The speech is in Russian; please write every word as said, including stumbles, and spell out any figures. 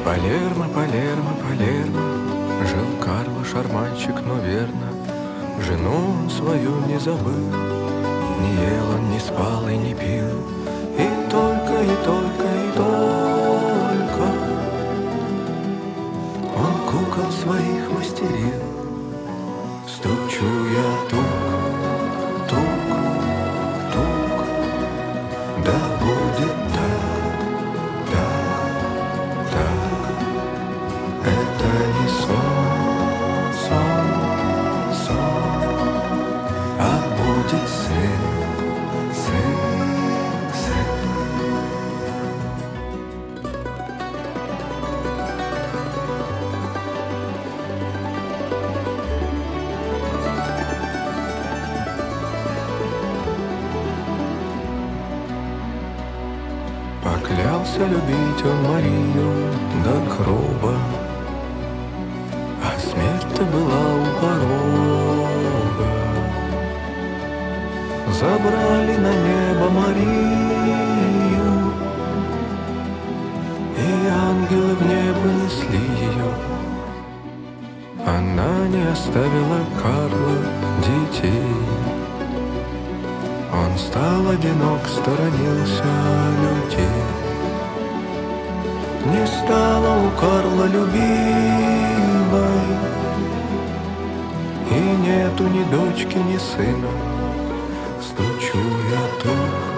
Палермо, Палермо, Палермо жил Карло шарманщик, но верно жену он свою не забыл. Не ел он, не спал и не пил, и только, и только, и только он кукол своих мастерил. Стучу я тук, тук, тук, да будет так, так, так. Это не сон, сон, сон, а будет сын, сын, сын. Поклялся любить он Марию до гроба, а смерть-то была у порога. Забрали на небо Марию, и ангелы в небо несли ее. Она не оставила Карла детей. Он стал одинок, сторонился людей. Не стало у Карла любимой, и нету ни дочки, ни сына. Стучу я тут.